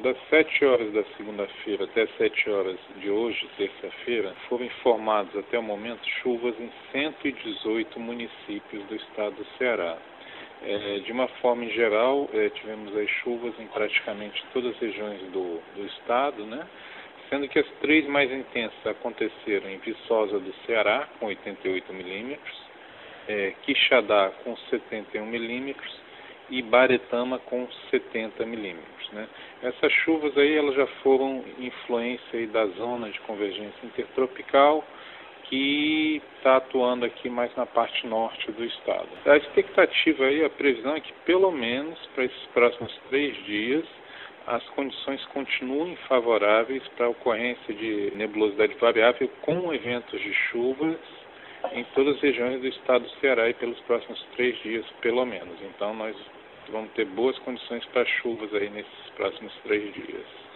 Das 7 horas da segunda-feira até 7 horas de hoje, terça-feira, foram informados até o momento chuvas em 118 municípios do estado do Ceará. De uma forma em geral, tivemos aí chuvas em praticamente todas as regiões do estado, né? Sendo que as 3 mais intensas aconteceram em Viçosa do Ceará, com 88 milímetros, Quixadá, com 71 milímetros, e Baretama com 70 milímetros, né? Essas chuvas aí elas já foram influência aí da zona de convergência intertropical que está atuando aqui mais na parte norte do estado. A expectativa aí, a previsão é que pelo menos para esses próximos 3 dias as condições continuem favoráveis para a ocorrência de nebulosidade variável com eventos de chuvas em todas as regiões do estado do Ceará e pelos próximos 3 dias, pelo menos. Então, nós vamos ter boas condições para chuvas aí nesses próximos 3 dias.